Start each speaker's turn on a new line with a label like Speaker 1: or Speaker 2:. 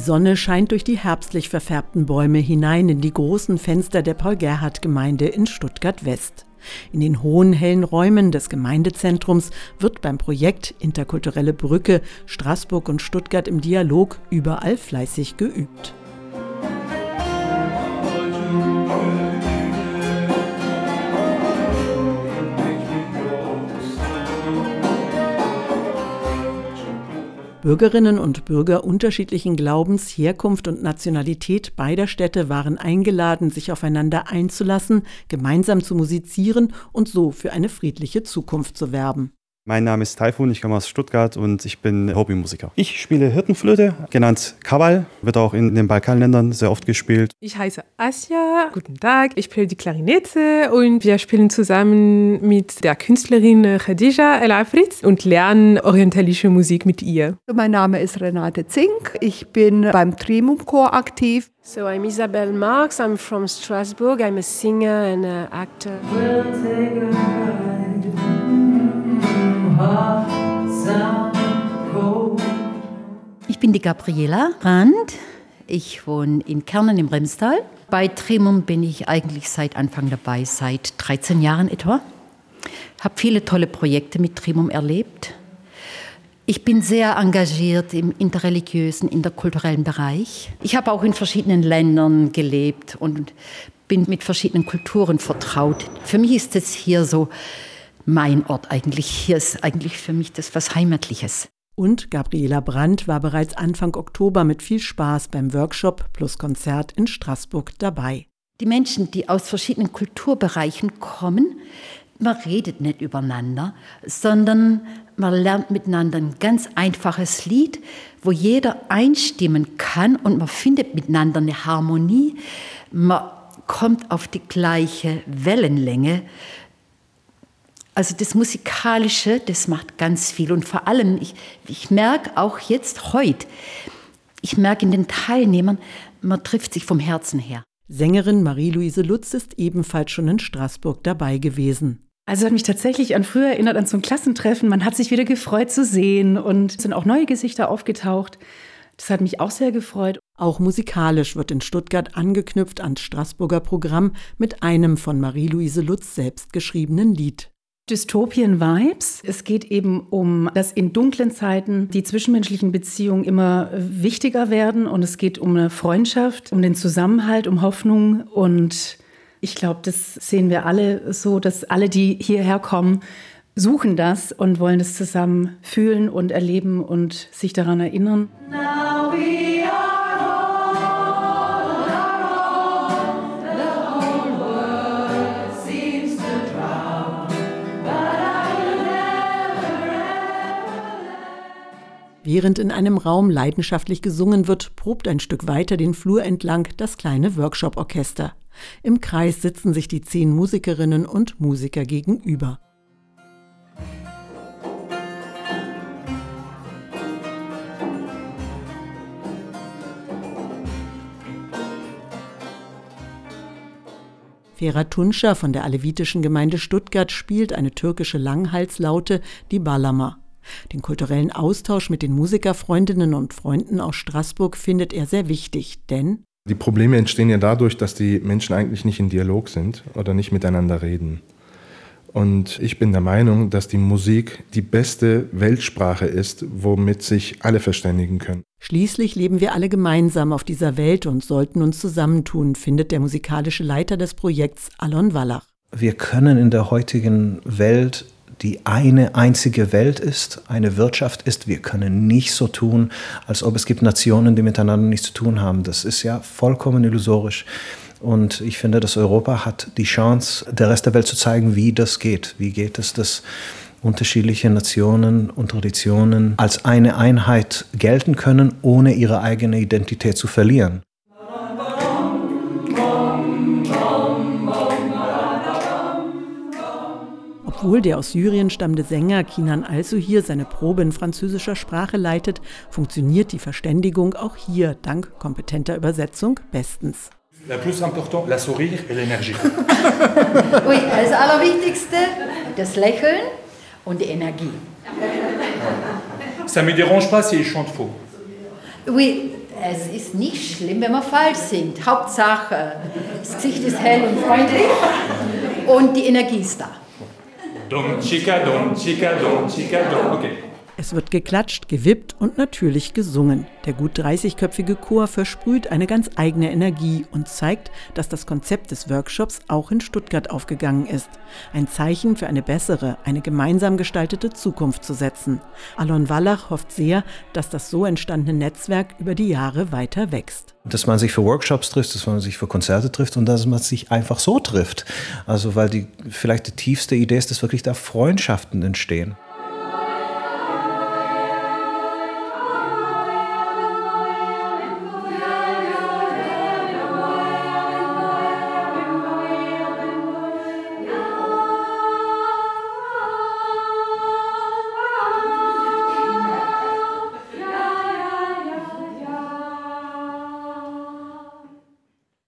Speaker 1: Sonne scheint durch die herbstlich verfärbten Bäume hinein in die großen Fenster der Paul-Gerhardt-Gemeinde in Stuttgart-West. In den hohen, hellen Räumen des Gemeindezentrums wird beim Projekt Interkulturelle Brücke Straßburg und Stuttgart im Dialog überall fleißig geübt. Bürgerinnen und Bürger unterschiedlichen Glaubens, Herkunft und Nationalität beider Städte waren eingeladen, sich aufeinander einzulassen, gemeinsam zu musizieren und so für eine friedliche Zukunft zu werben.
Speaker 2: Mein Name ist Taifun, ich komme aus Stuttgart und ich bin Hobbymusiker. Ich spiele Hirtenflöte, genannt Kawal, wird auch in den Balkanländern sehr oft gespielt.
Speaker 3: Ich heiße Asja, guten Tag, ich spiele die Klarinette und wir spielen zusammen mit der Künstlerin Khadija El Afrit und lernen orientalische Musik mit ihr.
Speaker 4: Mein Name ist Renate Zink, ich bin beim Trimum-Chor aktiv.
Speaker 5: So I'm Isabelle Marx, I'm from Strasbourg, I'm a singer and an actor. We'll take a ride.
Speaker 6: Ich bin die Gabriela Brandt. Ich wohne in Kernen im Remstal. Bei Trimum bin ich eigentlich seit Anfang dabei, seit 13 Jahren etwa. Habe viele tolle Projekte mit Trimum erlebt. Ich bin sehr engagiert im interreligiösen, interkulturellen Bereich. Ich habe auch in verschiedenen Ländern gelebt und bin mit verschiedenen Kulturen vertraut. Für mich ist es hier so mein Ort eigentlich. Hier ist eigentlich für mich das was Heimatliches.
Speaker 1: Und Gabriela Brandt war bereits Anfang Oktober mit viel Spaß beim Workshop plus Konzert in Straßburg dabei.
Speaker 6: Die Menschen, die aus verschiedenen Kulturbereichen kommen, man redet nicht übereinander, sondern man lernt miteinander ein ganz einfaches Lied, wo jeder einstimmen kann und man findet miteinander eine Harmonie. Man kommt auf die gleiche Wellenlänge. Also das Musikalische, das macht ganz viel. Und vor allem, ich merke auch jetzt heute, ich merke in den Teilnehmern, man trifft sich vom Herzen her.
Speaker 1: Sängerin Marie-Louise Lutz ist ebenfalls schon in Straßburg dabei gewesen.
Speaker 7: Also hat mich tatsächlich an früher erinnert, an so ein Klassentreffen. Man hat sich wieder gefreut zu sehen und es sind auch neue Gesichter aufgetaucht. Das hat mich auch sehr gefreut.
Speaker 1: Auch musikalisch wird in Stuttgart angeknüpft ans Straßburger Programm mit einem von Marie-Louise Lutz selbst geschriebenen Lied.
Speaker 7: Dystopien-Vibes. Es geht eben um, dass in dunklen Zeiten die zwischenmenschlichen Beziehungen immer wichtiger werden und es geht um eine Freundschaft, um den Zusammenhalt, um Hoffnung und ich glaube, das sehen wir alle so, dass alle, die hierher kommen, suchen das und wollen es zusammen fühlen und erleben und sich daran erinnern.
Speaker 8: Now we are all alone. The whole world seems to drown, but I'll never ever.
Speaker 1: Während in einem Raum leidenschaftlich gesungen wird, probt ein Stück weiter den Flur entlang das kleine Workshop-Orchester. Im Kreis sitzen sich die 10 Musikerinnen und Musiker gegenüber. Ferhat Tuncer von der alevitischen Gemeinde Stuttgart spielt eine türkische Langhalslaute, die Balama. Den kulturellen Austausch mit den Musikerfreundinnen und Freunden aus Straßburg findet er sehr wichtig, denn
Speaker 9: die Probleme entstehen ja dadurch, dass die Menschen eigentlich nicht in Dialog sind oder nicht miteinander reden. Und ich bin der Meinung, dass die Musik die beste Weltsprache ist, womit sich alle verständigen können.
Speaker 1: Schließlich leben wir alle gemeinsam auf dieser Welt und sollten uns zusammentun, findet der musikalische Leiter des Projekts Alon Wallach.
Speaker 10: Wir können in der heutigen Welt, die eine einzige Welt ist, eine Wirtschaft ist, wir können nicht so tun, als ob es gibt Nationen, die miteinander nichts zu tun haben. Das ist ja vollkommen illusorisch. Und ich finde, dass Europa hat die Chance, der Rest der Welt zu zeigen, wie das geht. Wie geht es, dass unterschiedliche Nationen und Traditionen als eine Einheit gelten können, ohne ihre eigene Identität zu verlieren.
Speaker 1: Obwohl der aus Syrien stammende Sänger Kinan Al-Suhir seine Probe in französischer Sprache leitet, funktioniert die Verständigung auch hier dank kompetenter Übersetzung bestens.
Speaker 11: Le plus important, la sourire et l'énergie.
Speaker 6: Oui, das Allerwichtigste, das Lächeln und die Energie.
Speaker 11: Ça me dérange pas si je chante faux.
Speaker 6: Oui, Es ist nicht schlimm, wenn man falsch singt. Hauptsache, das Gesicht ist hell und freundlich und die Energie ist da.
Speaker 11: Dum, chica, dum, chica, dum, chica, dum. Okay.
Speaker 1: Es wird geklatscht, gewippt und natürlich gesungen. Der gut 30-köpfige Chor versprüht eine ganz eigene Energie und zeigt, dass das Konzept des Workshops auch in Stuttgart aufgegangen ist. Ein Zeichen für eine bessere, eine gemeinsam gestaltete Zukunft zu setzen. Alon Wallach hofft sehr, dass das so entstandene Netzwerk über die Jahre weiter wächst.
Speaker 10: Dass man sich für Workshops trifft, dass man sich für Konzerte trifft und dass man sich einfach so trifft. Also weil vielleicht die tiefste Idee ist, dass wirklich da Freundschaften entstehen.